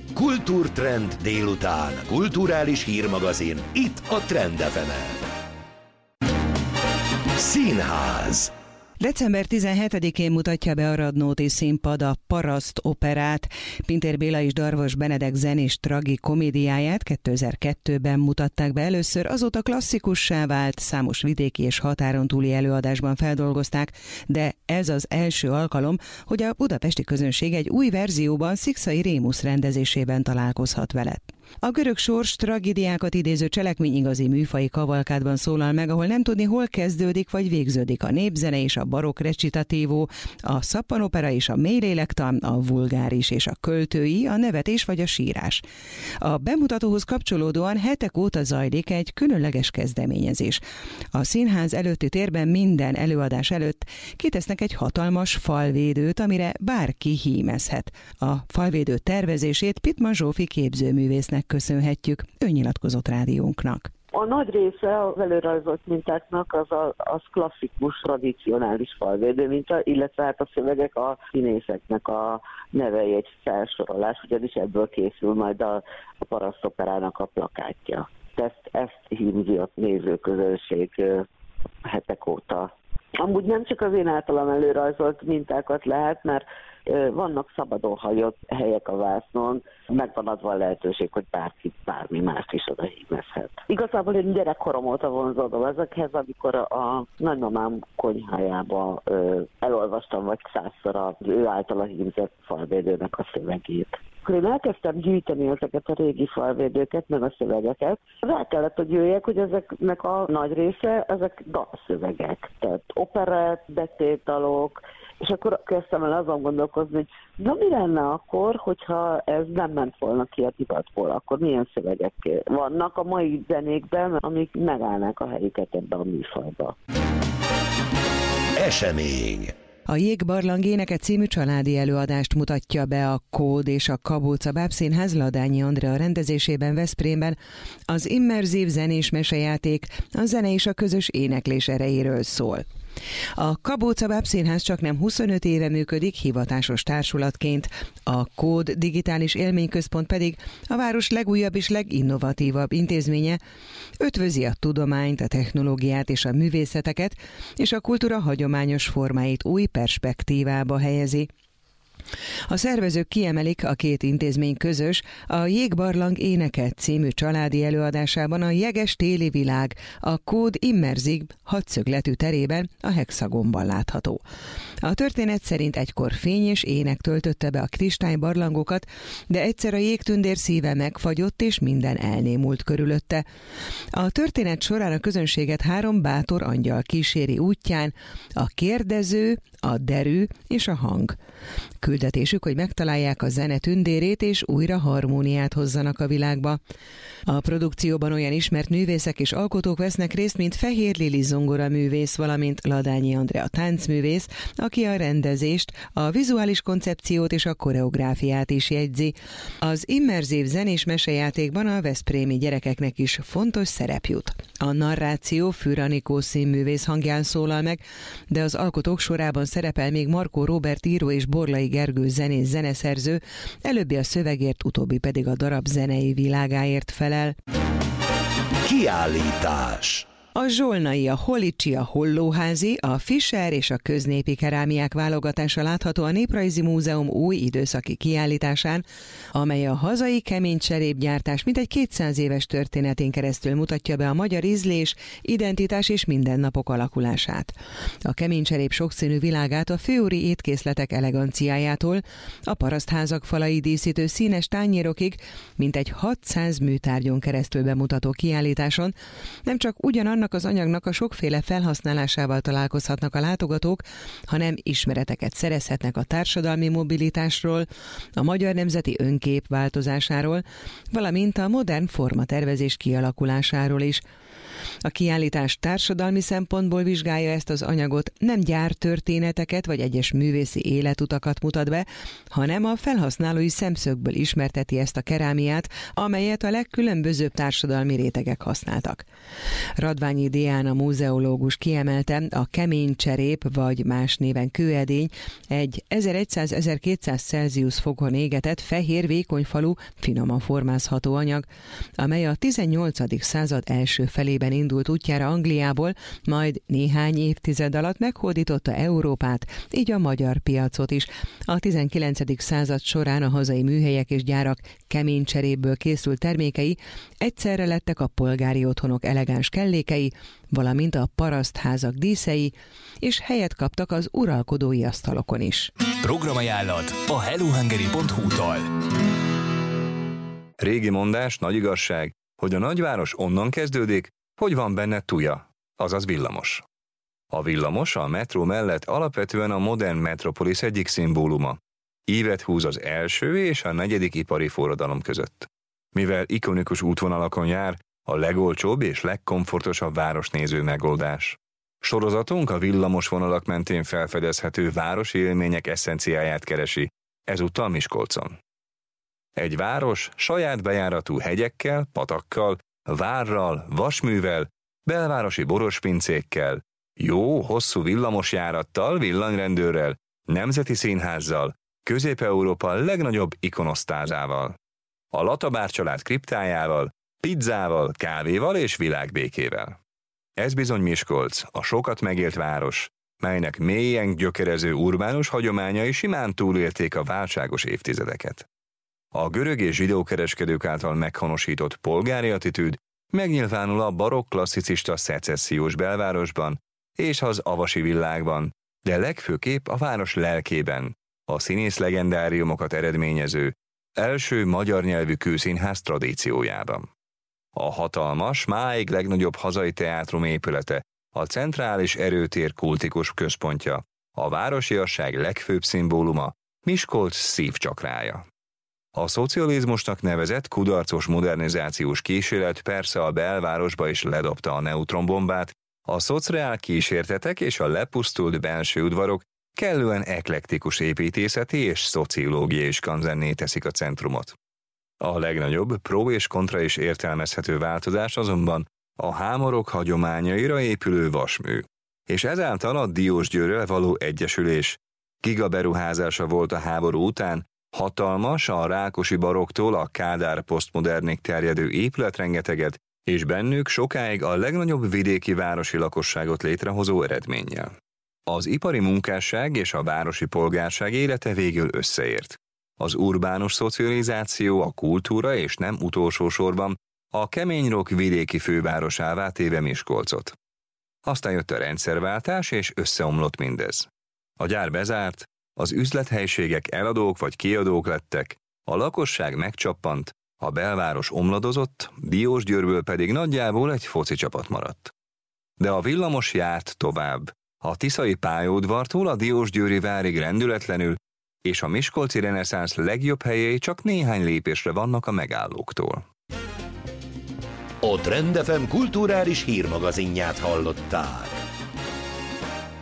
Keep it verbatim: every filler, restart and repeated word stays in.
Kultúrtrend délután. Kulturális hírmagazin. Itt a Trend ef emen. Színház. december tizenhetedikén mutatja be a Radnóti Színpad a Paraszt operát. Pintér Béla és Darvas Benedek zenés tragikomédiáját kétezer-kettőben mutatták be először, azóta klasszikussá vált, számos vidéki és határon túli előadásban feldolgozták, de ez az első alkalom, hogy a budapesti közönség egy új verzióban Szikszai Rémusz rendezésében találkozhat vele. A görög sors tragédiákat idéző cselekmény igazi műfai kavalkádban szólal meg, ahol nem tudni, hol kezdődik vagy végződik a népzene és a barokk recitatívó, a szappanopera és a mélylélektan, a vulgáris és a költői, a nevetés vagy a sírás. A bemutatóhoz kapcsolódóan hetek óta zajlik egy különleges kezdeményezés. A színház előtti térben minden előadás előtt kitesznek egy hatalmas falvédőt, amire bárki hímezhet. A falvédő tervezését Pittman Zsófi képzőművésznek köszönhetjük, ő nyilatkozott rádiónknak. A nagy része az előrajzolt mintáknak az, a, az klasszikus, tradicionális falvédő minta, illetve hát a szövegek a színészeknek a nevei egy felsorolás, ugyanis ebből készül majd a, a Paraszt operának a plakátja. Ezt, ezt hímzi a nézőközönség hetek óta. Amúgy nem csak az én általam előrajzolt mintákat lehet, mert vannak szabadon hagyott helyek a vásznon, megvan adva a lehetőség, hogy bárki bármi mást is oda hímezhet. Igazából én gyerekkorom óta vonzódom ezekhez, amikor a nagymamám konyhájába ö, elolvastam vagy százszor az ő általa hímzett falvédőnek a szövegét. Akkor én elkezdtem gyűjteni ezeket a régi falvédőket, meg a szövegeket. Rá kellett, hogy jöjjek, hogy ezeknek a nagy része, ezek dalszövegek. Tehát operett, betétdalok, és akkor kezdtem el azon gondolkozni, hogy na mi lenne akkor, hogyha ez nem ment volna ki a divatból, akkor milyen szövegek vannak a mai zenékben, amik megállnák a helyüket ebbe a műfajba. Esemény. A Jégbarlang éneke című családi előadást mutatja be a Kód és a Kabóca Bábszínház Ladányi Andrea rendezésében Veszprémben. Az immerzív zenés mesejáték a zene és a közös éneklés erejéről szól. A Kabóca Bábszínház csaknem huszonöt éve működik hivatásos társulatként, a Kód Digitális Élményközpont pedig a város legújabb és leginnovatívabb intézménye, ötvözi a tudományt, a technológiát és a művészeteket, és a kultúra hagyományos formáit új perspektívába helyezi. A szervezők kiemelik, a két intézmény közös, a Jégbarlang éneke című családi előadásában a jeges téli világ a Kód immerzív hatszögletű terében, a Hexagonban látható. A történet szerint egykor fény és ének töltötte be a kristálybarlangokat, de egyszer a jégtündér szíve megfagyott és minden elnémult körülötte. A történet során a közönséget három bátor angyal kíséri útján, a kérdező, a derű és a hang. Küldetésük, hogy megtalálják a zene tündérét és újra harmóniát hozzanak a világba. A produkcióban olyan ismert művészek és alkotók vesznek részt, mint Fehér Lili zongoraművész, valamint Ladányi Andrea táncművész, aki a rendezést, a vizuális koncepciót és a koreográfiát is jegyzi. Az immerzív zenés mesejátékban a veszprémi gyerekeknek is fontos szerep jut. A narráció Fűr Anikó színművész hangján szólal meg, de az alkotók sorában szerepel még Markó Róbert író és Borlai Gergő zenész zeneszerző, előbbi a szövegért, utóbbi pedig a darab zenei világáért felel. Kiállítás. A zsolnai, a holicsi, a hollóházi, a Fischer és a köznépi kerámiák válogatása látható a Néprajzi Múzeum új időszaki kiállításán, amely a hazai keménycserépgyártás mintegy kétszáz éves történetén keresztül mutatja be a magyar ízlés, identitás és mindennapok alakulását. A keménycserép sokszínű világát a főúri étkészletek eleganciájától, a parasztházak falai díszítő színes tányérokig, mintegy hatszáz műtárgyon keresztül bemutató kiállításon nem csak ugyanannak az anyagnak a sokféle felhasználásával találkozhatnak a látogatók, hanem ismereteket szerezhetnek a társadalmi mobilitásról, a magyar nemzeti önkép változásáról, valamint a modern formatervezés kialakulásáról is. A kiállítás társadalmi szempontból vizsgálja ezt az anyagot, nem gyártörténeteket vagy egyes művészi életutakat mutat be, hanem a felhasználói szemszögből ismerteti ezt a kerámiát, amelyet a legkülönbözőbb társadalmi rétegek használtak. Radván Iványi Diana múzeológus kiemelte, a kemény cserép, vagy más néven kőedény egy ezerszáz-ezerkétszáz Celsius fokon égetett fehér vékonyfalú, finoman formázható anyag, amely a tizennyolcadik század első felében indult útjára Angliából, majd néhány évtized alatt meghódította Európát, így a magyar piacot is. A tizenkilencedik század során a hazai műhelyek és gyárak kemény cserépből készült termékei egyszerre lettek a polgári otthonok elegáns kellékei, valamint a parasztházak díszei, és helyet kaptak az uralkodói asztalokon is. Programajánlat a hellohungary pont hu-tól. Régi mondás, nagy igazság, hogy a nagyváros onnan kezdődik, hogy van benne tuja, azaz villamos. A villamos a metró mellett alapvetően a modern metropolis egyik szimbóluma. Ívet húz az első és a negyedik ipari forradalom között. Mivel ikonikus útvonalakon jár, a legolcsóbb és legkomfortosabb városnéző megoldás. Sorozatunk a villamos vonalak mentén felfedezhető városi élmények eszenciáját keresi, ezúttal Miskolcon. Egy város saját bejáratú hegyekkel, patakkal, várral, vasművel, belvárosi borospincékkel, jó, hosszú villamosjárattal, villanyrendőrrel, nemzeti színházzal, Közép-Európa legnagyobb ikonosztázával. A Latabár család kriptájával, pizzával, kávéval és világbékével. Ez bizony Miskolc, a sokat megélt város, melynek mélyen gyökerező urbánus hagyományai simán túlélték a váltságos évtizedeket. A görög és zsidó kereskedők által meghonosított polgári attitűd megnyilvánul a barokk klasszicista szecessziós belvárosban és az avasi világban, de legfőképp a város lelkében, a színész legendáriumokat eredményező első magyar nyelvű kőszínház tradíciójában. A hatalmas, máig legnagyobb hazai teátrum épülete, a centrális erőtér kultikus központja, a városiasság legfőbb szimbóluma, Miskolc szívcsakrája. A szocializmusnak nevezett kudarcos modernizációs kísérlet persze a belvárosba is ledobta a neutronbombát, a szociál kísértetek és a lepusztult belső udvarok kellően eklektikus építészeti és szociológiai skanzenné teszik a centrumot. A legnagyobb pró és kontra is értelmezhető változás azonban a hámorok hagyományaira épülő vasmű, és ezáltal a Diósgyőrrel való egyesülés. Gigaberuházása volt a háború után, hatalmas, a rákosi baroktól a Kádár posztmodernig terjedő épületrengeteget, és bennük sokáig a legnagyobb vidéki városi lakosságot létrehozó eredménnyel. Az ipari munkásság és a városi polgárság élete végül összeért. Az urbánus szocializáció, a kultúra és nem utolsó sorban a keményrock vidéki fővárosává téve Miskolcot. Aztán jött a rendszerváltás, és összeomlott mindez. A gyár bezárt, az üzlethelyiségek eladók vagy kiadók lettek, a lakosság megcsappant, a belváros omladozott, Diósgyőrből pedig nagyjából egy foci csapat maradt. De a villamos járt tovább, a tiszai pályaudvartól a Diósgyőri várig rendületlenül, és a miskolci reneszánsz legjobb helyei csak néhány lépésre vannak a megállóktól. A Trend ef em kulturális hírmagazinját hallották.